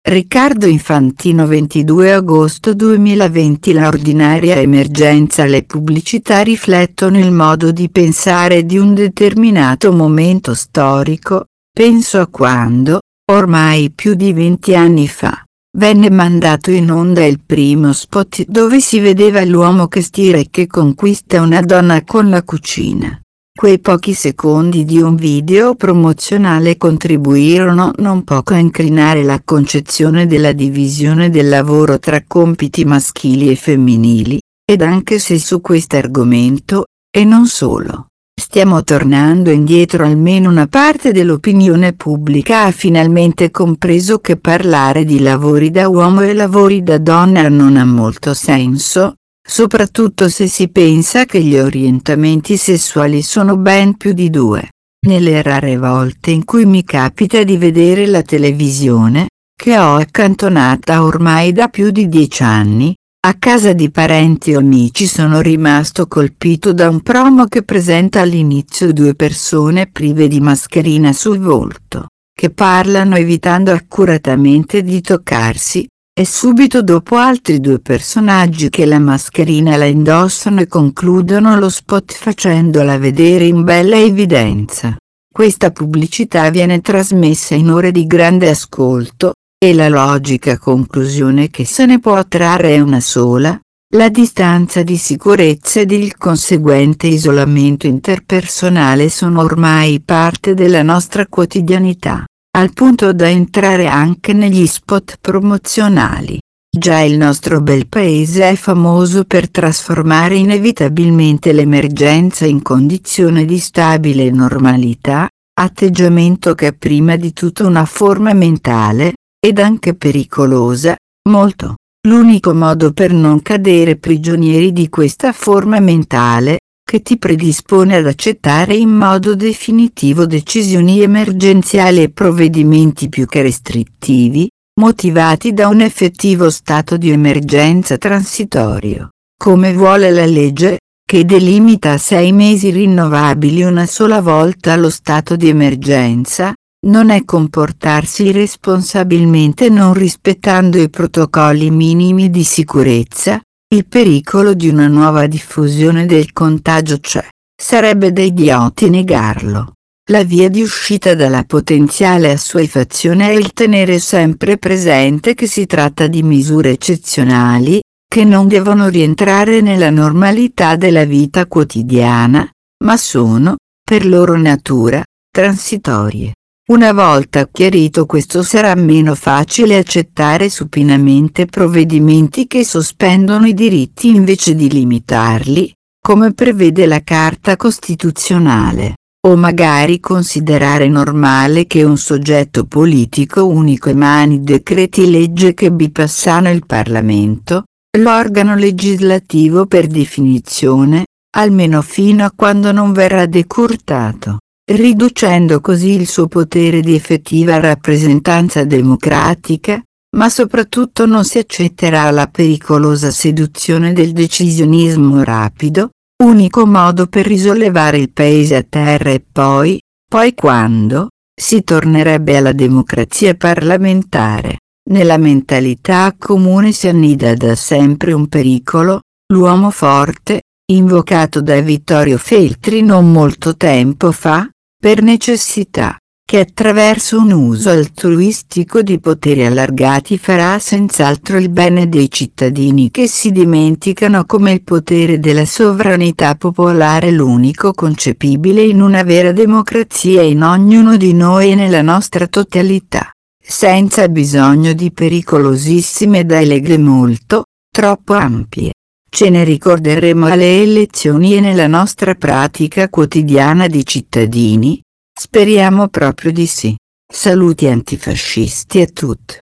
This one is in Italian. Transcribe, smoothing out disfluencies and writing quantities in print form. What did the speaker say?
Riccardo Infantino 22 agosto 2020. La ordinaria emergenza. Le pubblicità riflettono il modo di pensare di un determinato momento storico. Penso a quando, ormai più di 20 anni fa, venne mandato in onda il primo spot dove si vedeva l'uomo che stira e che conquista una donna con la cucina. Quei pochi secondi di un video promozionale contribuirono non poco a incrinare la concezione della divisione del lavoro tra compiti maschili e femminili, ed anche se su questo argomento, e non solo, stiamo tornando indietro, almeno una parte dell'opinione pubblica ha finalmente compreso che parlare di lavori da uomo e lavori da donna non ha molto senso. Soprattutto se si pensa che gli orientamenti sessuali sono ben più di due. Nelle rare volte in cui mi capita di vedere la televisione, che ho accantonata ormai da più di 10 anni, a casa di parenti o amici sono rimasto colpito da un promo che presenta all'inizio due persone prive di mascherina sul volto, che parlano evitando accuratamente di toccarsi, e subito dopo altri due personaggi che la mascherina la indossano e concludono lo spot facendola vedere in bella evidenza. Questa pubblicità viene trasmessa in ore di grande ascolto, e la logica conclusione che se ne può trarre è una sola: la distanza di sicurezza ed il conseguente isolamento interpersonale sono ormai parte della nostra quotidianità, al punto da entrare anche negli spot promozionali. Già il nostro bel paese è famoso per trasformare inevitabilmente l'emergenza in condizione di stabile normalità, atteggiamento che è prima di tutto una forma mentale, ed anche pericolosa, molto. L'unico modo per non cadere prigionieri di questa forma mentale, che ti predispone ad accettare in modo definitivo decisioni emergenziali e provvedimenti più che restrittivi, motivati da un effettivo stato di emergenza transitorio, come vuole la legge, che delimita a 6 mesi rinnovabili una sola volta lo stato di emergenza, non è comportarsi irresponsabilmente non rispettando i protocolli minimi di sicurezza. Il pericolo di una nuova diffusione del contagio c'è, sarebbe da idioti negarlo. La via di uscita dalla potenziale assuefazione è il tenere sempre presente che si tratta di misure eccezionali, che non devono rientrare nella normalità della vita quotidiana, ma sono, per loro natura, transitorie. Una volta chiarito questo sarà meno facile accettare supinamente provvedimenti che sospendono i diritti invece di limitarli, come prevede la Carta Costituzionale, o magari considerare normale che un soggetto politico unico emani decreti legge che bypassano il Parlamento, l'organo legislativo per definizione, almeno fino a quando non verrà decurtato, riducendo così il suo potere di effettiva rappresentanza democratica, ma soprattutto non si accetterà la pericolosa seduzione del decisionismo rapido, unico modo per risollevare il paese a terra. E poi quando si tornerebbe alla democrazia parlamentare, nella mentalità comune si annida da sempre un pericolo, l'uomo forte, invocato da Vittorio Feltri non molto tempo fa, per necessità, che attraverso un uso altruistico di poteri allargati farà senz'altro il bene dei cittadini che si dimenticano come il potere della sovranità popolare è l'unico concepibile in una vera democrazia in ognuno di noi e nella nostra totalità, senza bisogno di pericolosissime deleghe molto, troppo ampie. Ce ne ricorderemo alle elezioni e nella nostra pratica quotidiana di cittadini? Speriamo proprio di sì. Saluti antifascisti a tutti.